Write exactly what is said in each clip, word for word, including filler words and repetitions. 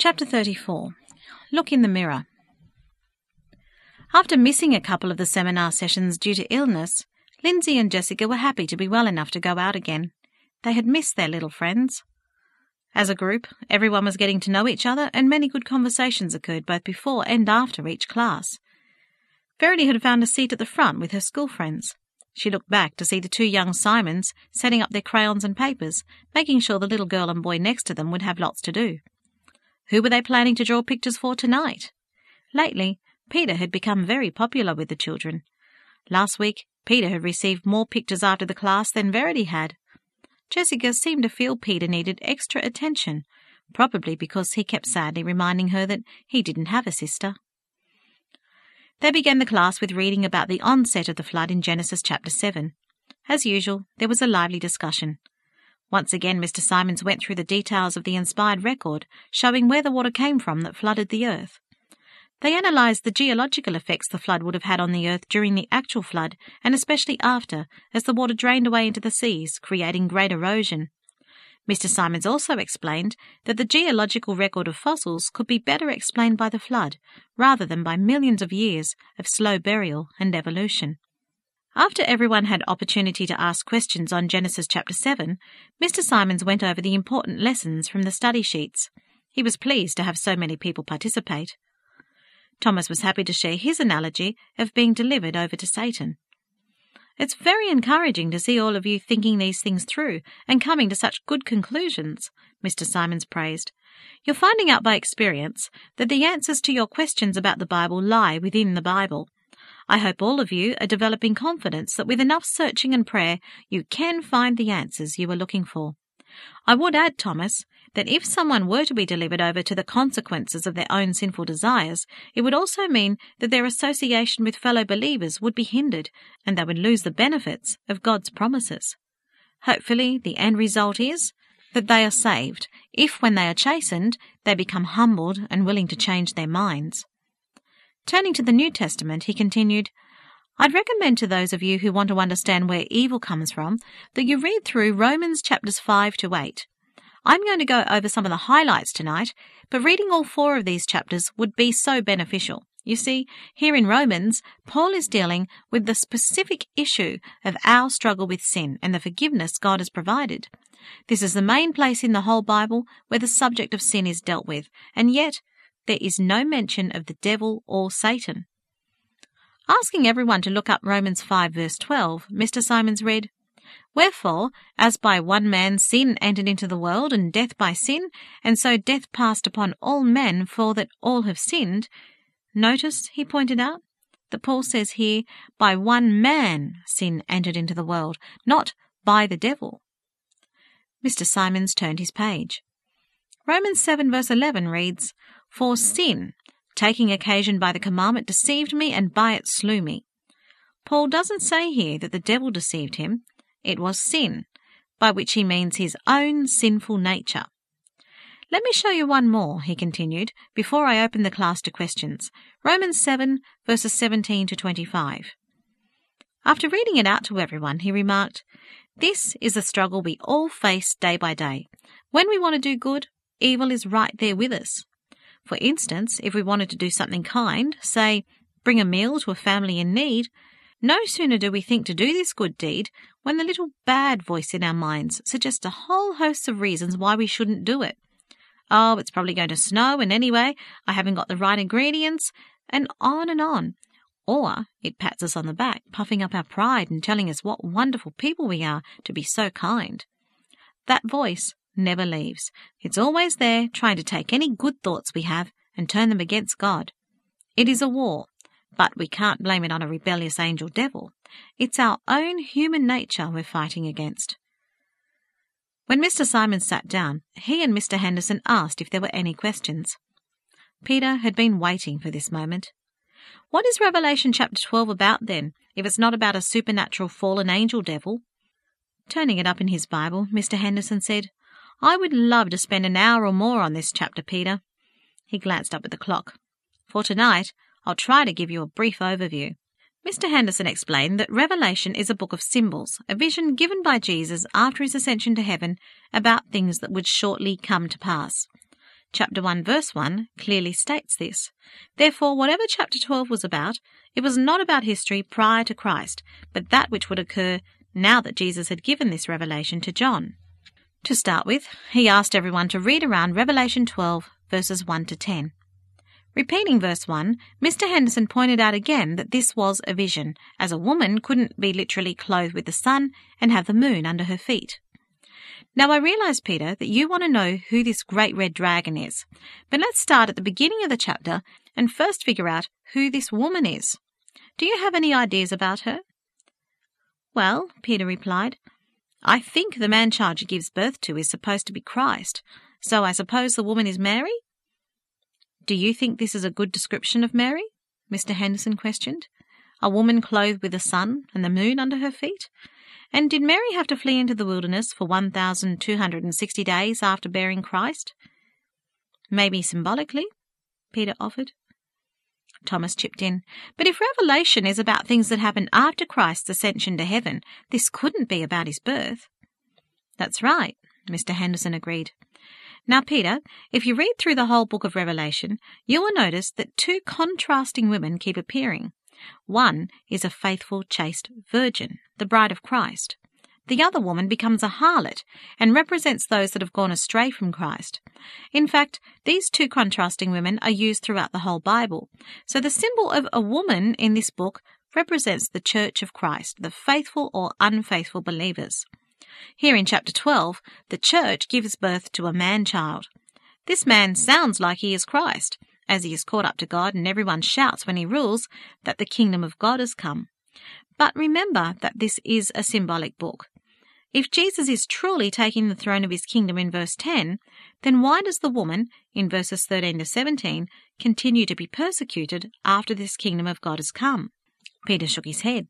Chapter thirty-four. Look in the Mirror. After missing a couple of the seminar sessions due to illness, Lindsay and Jessica were happy to be well enough to go out again. They had missed their little friends. As a group, everyone was getting to know each other, and many good conversations occurred both before and after each class. Verity had found a seat at the front with her school friends. She looked back to see the two young Simons setting up their crayons and papers, making sure the little girl and boy next to them would have lots to do. Who were they planning to draw pictures for tonight? Lately, Peter had become very popular with the children. Last week, Peter had received more pictures after the class than Verity had. Jessica seemed to feel Peter needed extra attention, probably because he kept sadly reminding her that he didn't have a sister. They began the class with reading about the onset of the flood in Genesis chapter seven. As usual, there was a lively discussion. Once again, Mister Simons went through the details of the inspired record, showing where the water came from that flooded the earth. They analysed the geological effects the flood would have had on the earth during the actual flood, and especially after, as the water drained away into the seas, creating great erosion. Mister Simons also explained that the geological record of fossils could be better explained by the flood, rather than by millions of years of slow burial and evolution. After everyone had opportunity to ask questions on Genesis chapter seven, Mister Simons went over the important lessons from the study sheets. He was pleased to have so many people participate. Thomas was happy to share his analogy of being delivered over to Satan. It's very encouraging to see all of you thinking these things through and coming to such good conclusions, Mister Simons praised. You're finding out by experience that the answers to your questions about the Bible lie within the Bible. I hope all of you are developing confidence that with enough searching and prayer you can find the answers you are looking for. I would add, Thomas, that if someone were to be delivered over to the consequences of their own sinful desires, it would also mean that their association with fellow believers would be hindered, and they would lose the benefits of God's promises. Hopefully, the end result is that they are saved, if when they are chastened, they become humbled and willing to change their minds. Turning to the New Testament, he continued, I'd recommend to those of you who want to understand where evil comes from that you read through Romans chapters five to eight. I'm going to go over some of the highlights tonight, but reading all four of these chapters would be so beneficial. You see, here in Romans, Paul is dealing with the specific issue of our struggle with sin and the forgiveness God has provided. This is the main place in the whole Bible where the subject of sin is dealt with, and yet there is no mention of the devil or Satan. Asking everyone to look up Romans five verse twelve, Mister Simons read, Wherefore, as by one man sin entered into the world, and death by sin, and so death passed upon all men, for that all have sinned. Notice, he pointed out, that Paul says here, by one man sin entered into the world, not by the devil. Mister Simons turned his page. Romans seven verse eleven reads, For sin, taking occasion by the commandment, deceived me, and by it slew me. Paul doesn't say here that the devil deceived him. It was sin, by which he means his own sinful nature. Let me show you one more, he continued, before I open the class to questions. Romans seven, verses seventeen to twenty-five. After reading it out to everyone, he remarked, This is a struggle we all face day by day. When we want to do good, evil is right there with us. For instance, if we wanted to do something kind, say, bring a meal to a family in need, no sooner do we think to do this good deed when the little bad voice in our minds suggests a whole host of reasons why we shouldn't do it. Oh, it's probably going to snow, and anyway, I haven't got the right ingredients, and on and on. Or it pats us on the back, puffing up our pride and telling us what wonderful people we are to be so kind. That voice never leaves. It's always there, trying to take any good thoughts we have and turn them against God. It is a war. But we can't blame it on a rebellious angel devil. It's our own human nature we're fighting against. When Mister Simons sat down, he and Mister Henderson asked if there were any questions. Peter had been waiting for this moment. What is Revelation chapter twelve about then, if it's not about a supernatural fallen angel devil? Turning it up in his Bible, Mister Henderson said, I would love to spend an hour or more on this chapter, Peter. He glanced up at the clock. For tonight, I'll try to give you a brief overview. Mister Henderson explained that Revelation is a book of symbols, a vision given by Jesus after his ascension to heaven about things that would shortly come to pass. Chapter one, verse one clearly states this. Therefore, whatever chapter twelve was about, it was not about history prior to Christ, but that which would occur now that Jesus had given this revelation to John. To start with, he asked everyone to read around Revelation twelve, verses one to ten. Repeating verse one, Mister Henderson pointed out again that this was a vision, as a woman couldn't be literally clothed with the sun and have the moon under her feet. Now I realize, Peter, that you want to know who this great red dragon is, but let's start at the beginning of the chapter and first figure out who this woman is. Do you have any ideas about her? Well, Peter replied, I think the man-child she gives birth to is supposed to be Christ, so I suppose the woman is Mary? Do you think this is a good description of Mary? Mister Henderson questioned. A woman clothed with the sun and the moon under her feet? And did Mary have to flee into the wilderness for one thousand two hundred sixty days after bearing Christ? Maybe symbolically, Peter offered. Thomas chipped in, but if Revelation is about things that happened after Christ's ascension to heaven, this couldn't be about his birth. That's right, Mister Henderson agreed. Now, Peter, if you read through the whole book of Revelation, you will notice that two contrasting women keep appearing. One is a faithful, chaste virgin, the bride of Christ. The other woman becomes a harlot and represents those that have gone astray from Christ. In fact, these two contrasting women are used throughout the whole Bible. So the symbol of a woman in this book represents the Church of Christ, the faithful or unfaithful believers. Here in chapter twelve, the church gives birth to a man-child. This man sounds like he is Christ, as he is caught up to God and everyone shouts when he rules that the kingdom of God has come. But remember that this is a symbolic book. If Jesus is truly taking the throne of his kingdom in verse ten, then why does the woman, in verses thirteen to seventeen, continue to be persecuted after this kingdom of God has come? Peter shook his head.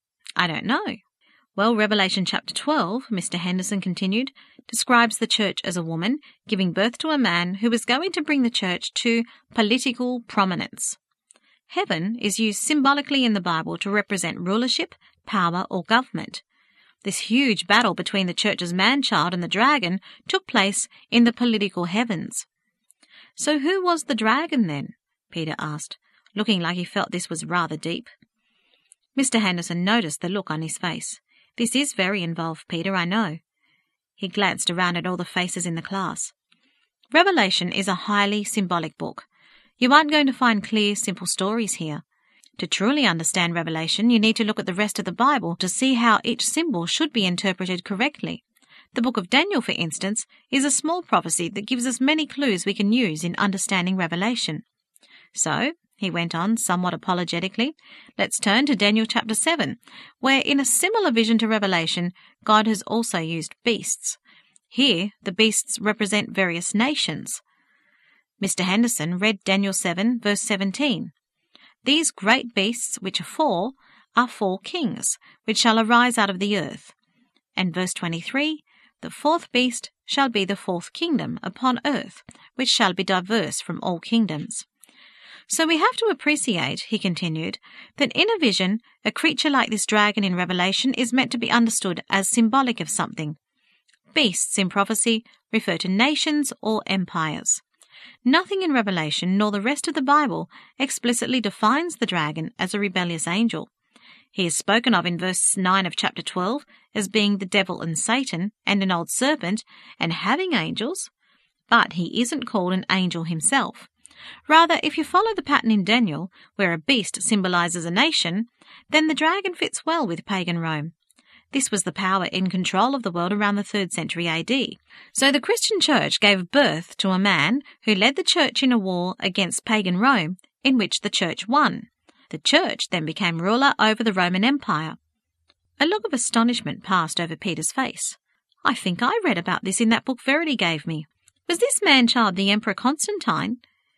I don't know. Well, Revelation chapter twelve, Mister Henderson continued, describes the church as a woman giving birth to a man who is going to bring the church to political prominence. Heaven is used symbolically in the Bible to represent rulership, power, or government. This huge battle between the church's man-child and the dragon took place in the political heavens. So who was the dragon then? Peter asked, looking like he felt this was rather deep. Mister Henderson noticed the look on his face. This is very involved, Peter, I know. He glanced around at all the faces in the class. Revelation is a highly symbolic book. You aren't going to find clear, simple stories here. To truly understand Revelation, you need to look at the rest of the Bible to see how each symbol should be interpreted correctly. The book of Daniel, for instance, is a small prophecy that gives us many clues we can use in understanding Revelation. So, he went on somewhat apologetically, let's turn to Daniel chapter seven, where in a similar vision to Revelation, God has also used beasts. Here, the beasts represent various nations. Mister Henderson read Daniel seven, verse seventeen. These great beasts, which are four, are four kings, which shall arise out of the earth. And verse twenty-three, the fourth beast shall be the fourth kingdom upon earth, which shall be diverse from all kingdoms. So we have to appreciate, he continued, that in a vision, a creature like this dragon in Revelation is meant to be understood as symbolic of something. Beasts in prophecy refer to nations or empires. Nothing in Revelation nor the rest of the Bible explicitly defines the dragon as a rebellious angel. He is spoken of in verse nine of chapter twelve as being the devil and Satan and an old serpent and having angels, but he isn't called an angel himself. Rather, if you follow the pattern in Daniel, where a beast symbolizes a nation, then the dragon fits well with pagan Rome. This was the power in control of the world around the third century A D. So the Christian church gave birth to a man who led the church in a war against pagan Rome, in which the church won. The church then became ruler over the Roman Empire. A look of astonishment passed over Peter's face. I think I read about this in that book Verity gave me. Was this man-child the Emperor Constantine?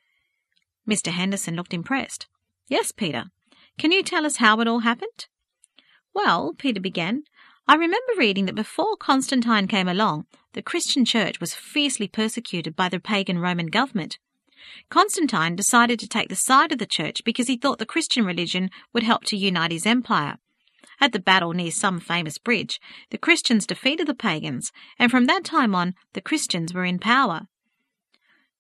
Mister Henderson looked impressed. Yes, Peter. Can you tell us how it all happened? Well, Peter began, I remember reading that before Constantine came along, the Christian church was fiercely persecuted by the pagan Roman government. Constantine decided to take the side of the church because he thought the Christian religion would help to unite his empire. At the battle near some famous bridge, the Christians defeated the pagans, and from that time on, the Christians were in power.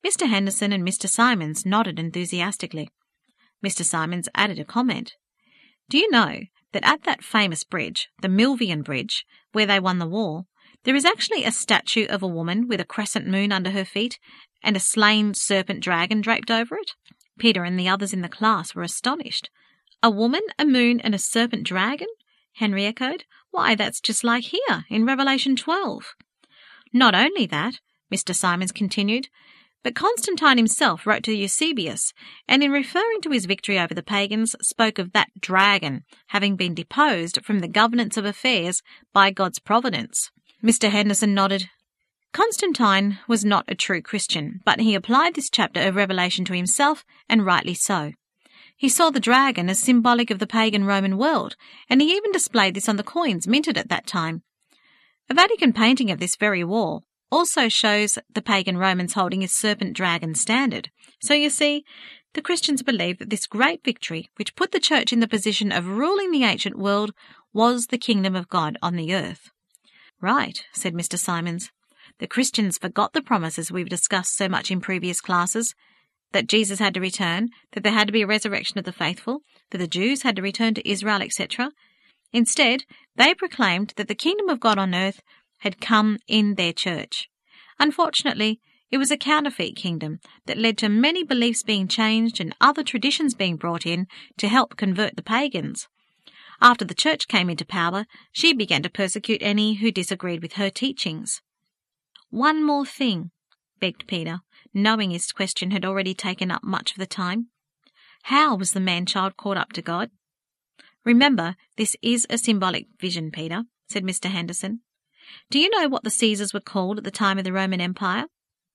Mister Henderson and Mister Simons nodded enthusiastically. Mister Simons added a comment. Do you know that at that famous bridge, the Milvian Bridge, where they won the war, there is actually a statue of a woman with a crescent moon under her feet and a slain serpent dragon draped over it? Peter and the others in the class were astonished. A woman, a moon, and a serpent dragon? Henry echoed. Why, that's just like here in Revelation twelve. Not only that, Mister Simons continued, but Constantine himself wrote to Eusebius, and in referring to his victory over the pagans, spoke of that dragon having been deposed from the governance of affairs by God's providence. Mister Henderson nodded. Constantine was not a true Christian, but he applied this chapter of Revelation to himself, and rightly so. He saw the dragon as symbolic of the pagan Roman world, and he even displayed this on the coins minted at that time. A Vatican painting of this very wall also shows the pagan Romans holding a serpent dragon standard. So you see, the Christians believed that this great victory, which put the Church in the position of ruling the ancient world, was the kingdom of God on the earth. Right, said Mister Simons. The Christians forgot the promises we've discussed so much in previous classes, that Jesus had to return, that there had to be a resurrection of the faithful, that the Jews had to return to Israel, et cetera. Instead, they proclaimed that the kingdom of God on earth had come in their church. Unfortunately, it was a counterfeit kingdom that led to many beliefs being changed and other traditions being brought in to help convert the pagans. After the church came into power, she began to persecute any who disagreed with her teachings. One more thing, begged Peter, knowing his question had already taken up much of the time. How was the man-child caught up to God? Remember, this is a symbolic vision, Peter, said Mister Henderson. Do you know what the Caesars were called at the time of the Roman Empire?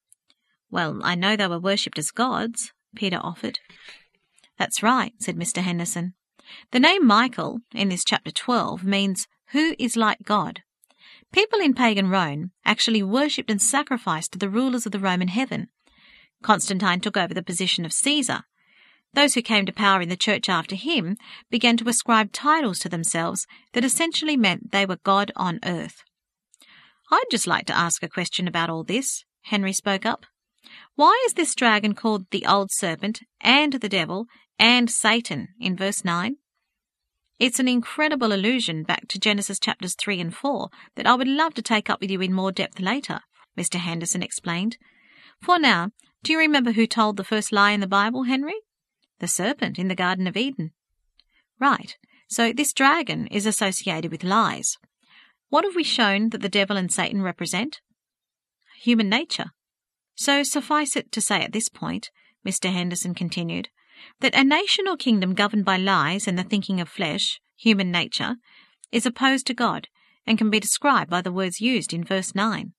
Well, I know they were worshipped as gods, Peter offered. That's right, said Mister Henderson. The name Michael, in this chapter twelve, means who is like God. People in pagan Rome actually worshipped and sacrificed to the rulers of the Roman heaven. Constantine took over the position of Caesar. Those who came to power in the church after him began to ascribe titles to themselves that essentially meant they were God on earth. I'd just like to ask a question about all this, Henry spoke up. Why is this dragon called the old serpent and the devil and Satan in verse nine? It's an incredible allusion back to Genesis chapters three and four that I would love to take up with you in more depth later, Mister Henderson explained. For now, do you remember who told the first lie in the Bible, Henry? The serpent in the Garden of Eden. Right, so this dragon is associated with lies. What have we shown that the devil and Satan represent? Human nature. So suffice it to say at this point, Mister Henderson continued, that a nation or kingdom governed by lies and the thinking of flesh, human nature, is opposed to God and can be described by the words used in verse nine.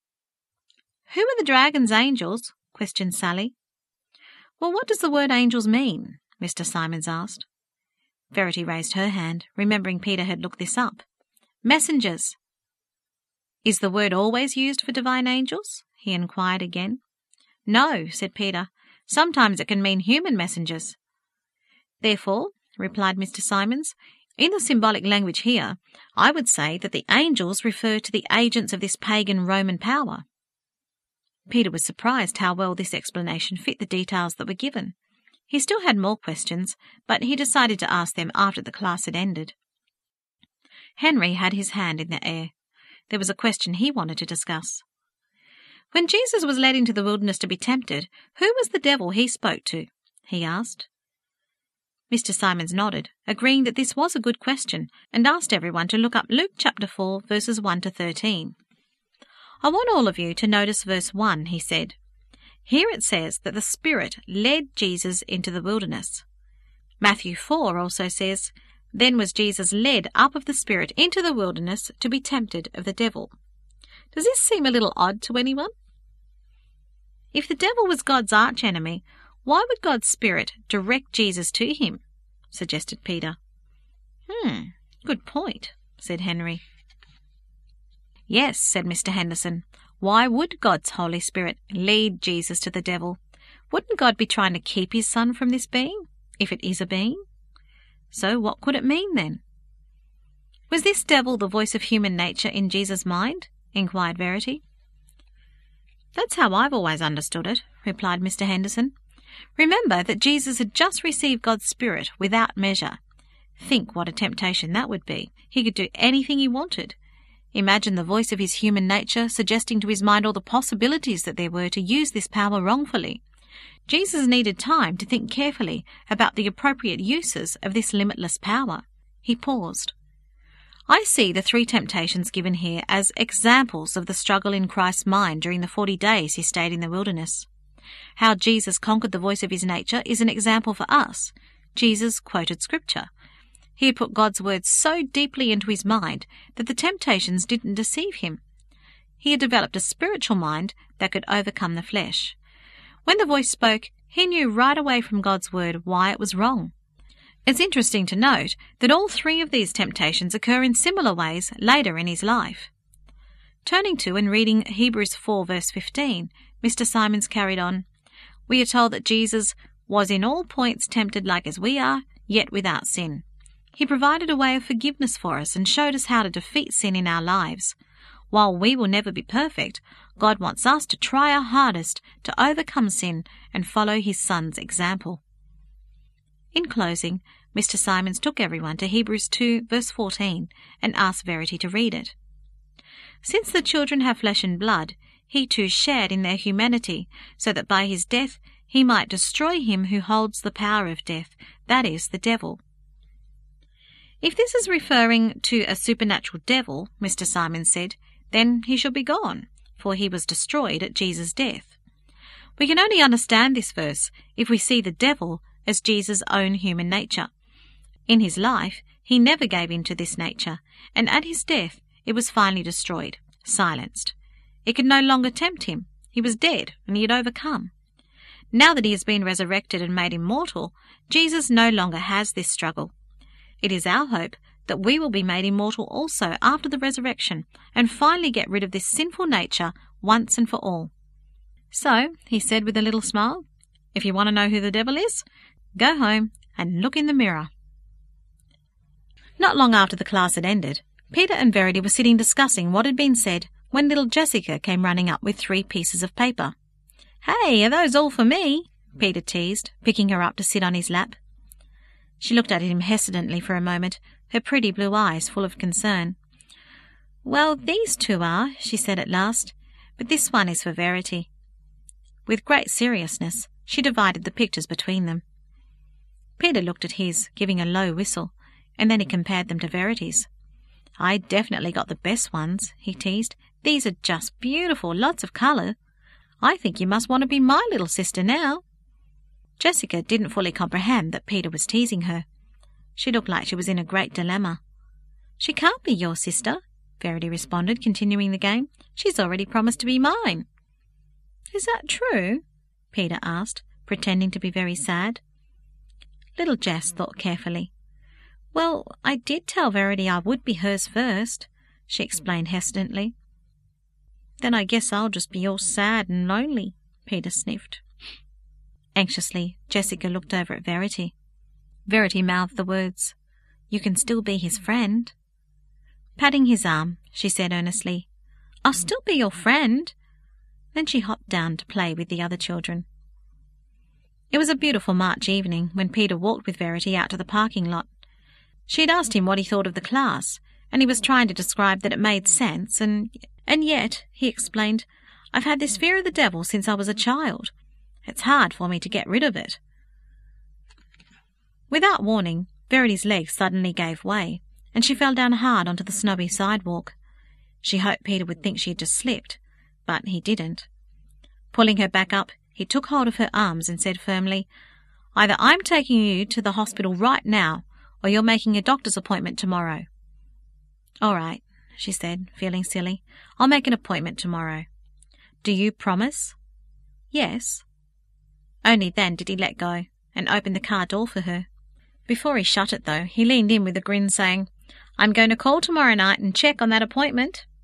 Who are the dragon's angels? Questioned Sally. Well, what does the word angels mean? Mister Simons asked. Verity raised her hand, remembering Peter had looked this up. Messengers. Is the word always used for divine angels? He inquired again. No, said Peter. Sometimes it can mean human messengers. Therefore, replied Mister Simons, in the symbolic language here, I would say that the angels refer to the agents of this pagan Roman power. Peter was surprised how well this explanation fit the details that were given. He still had more questions, but he decided to ask them after the class had ended. Henry had his hand in the air. There was a question he wanted to discuss. When Jesus was led into the wilderness to be tempted, who was the devil he spoke to? He asked. Mister Simons nodded, agreeing that this was a good question, and asked everyone to look up Luke chapter four, verses one to thirteen. I want all of you to notice verse one, he said. Here it says that the Spirit led Jesus into the wilderness. Matthew four also says, Then was Jesus led up of the Spirit into the wilderness to be tempted of the devil. Does this seem a little odd to anyone? If the devil was God's archenemy, why would God's Spirit direct Jesus to him? Suggested Peter. Hmm, good point, said Henry. Yes, said Mister Henderson. Why would God's Holy Spirit lead Jesus to the devil? Wouldn't God be trying to keep his son from this being, if it is a being? So what could it mean then? Was this devil the voice of human nature in Jesus' mind? Inquired Verity. "That's how I've always understood it," replied Mister Henderson. "Remember that Jesus had just received God's Spirit without measure. Think what a temptation that would be. He could do anything he wanted. Imagine the voice of his human nature suggesting to his mind all the possibilities that there were to use this power wrongfully. Jesus needed time to think carefully about the appropriate uses of this limitless power." He paused. "I see the three temptations given here as examples of the struggle in Christ's mind during the forty days he stayed in the wilderness. How Jesus conquered the voice of his nature is an example for us. Jesus quoted Scripture. He had put God's words so deeply into his mind that the temptations didn't deceive him. He had developed a spiritual mind that could overcome the flesh. When the voice spoke, he knew right away from God's word why it was wrong. It's interesting to note that all three of these temptations occur in similar ways later in his life. Turning to and reading Hebrews four verse fifteen, Mister Simons carried on, "We are told that Jesus was in all points tempted like as we are, yet without sin. He provided a way of forgiveness for us and showed us how to defeat sin in our lives. While we will never be perfect, God wants us to try our hardest to overcome sin and follow his Son's example." In closing, Mister Simons took everyone to Hebrews two verse fourteen and asked Verity to read it. "Since the children have flesh and blood, he too shared in their humanity, so that by his death he might destroy him who holds the power of death, that is, the devil." If this is referring to a supernatural devil, Mister Simons said, then he should be gone, for he was destroyed at Jesus' death. We can only understand this verse if we see the devil as Jesus' own human nature. In his life, he never gave in to this nature, and at his death it was finally destroyed, silenced. It could no longer tempt him. He was dead, and he had overcome. Now that he has been resurrected and made immortal, Jesus no longer has this struggle. It is our hope that we will be made immortal also after the resurrection and finally get rid of this sinful nature once and for all. "So," he said with a little smile, "if you want to know who the devil is, go home and look in the mirror." Not long after the class had ended, Peter and Verity were sitting discussing what had been said when little Jessica came running up with three pieces of paper. "Hey, are those all for me?" Peter teased, picking her up to sit on his lap. She looked at him hesitantly for a moment, her pretty blue eyes full of concern. "Well, these two are," she said at last, "but this one is for Verity." With great seriousness, she divided the pictures between them. Peter looked at his, giving a low whistle, and then he compared them to Verity's. "I definitely got the best ones," he teased. "These are just beautiful, lots of colour. I think you must want to be my little sister now." Jessica didn't fully comprehend that Peter was teasing her. She looked like she was in a great dilemma. "She can't be your sister," Verity responded, continuing the game. "She's already promised to be mine." "Is that true?" Peter asked, pretending to be very sad. Little Jess thought carefully. "Well, I did tell Verity I would be hers first," she explained hesitantly. "Then I guess I'll just be all sad and lonely," Peter sniffed. Anxiously, Jessica looked over at Verity. Verity mouthed the words, "You can still be his friend." Patting his arm, she said earnestly, "I'll still be your friend." Then she hopped down to play with the other children. It was a beautiful March evening when Peter walked with Verity out to the parking lot. She had asked him what he thought of the class, and he was trying to describe that it made sense, and, and yet, he explained, "I've had this fear of the devil since I was a child. It's hard for me to get rid of it." Without warning, Verity's legs suddenly gave way, and she fell down hard onto the snowy sidewalk. She hoped Peter would think she had just slipped, but he didn't. Pulling her back up, he took hold of her arms and said firmly, "Either I'm taking you to the hospital right now, or you're making a doctor's appointment tomorrow." "All right," she said, feeling silly. "I'll make an appointment tomorrow." "Do you promise?" "Yes." Only then did he let go and open the car door for her. Before he shut it, though, he leaned in with a grin, saying, "I'm going to call tomorrow night and check on that appointment."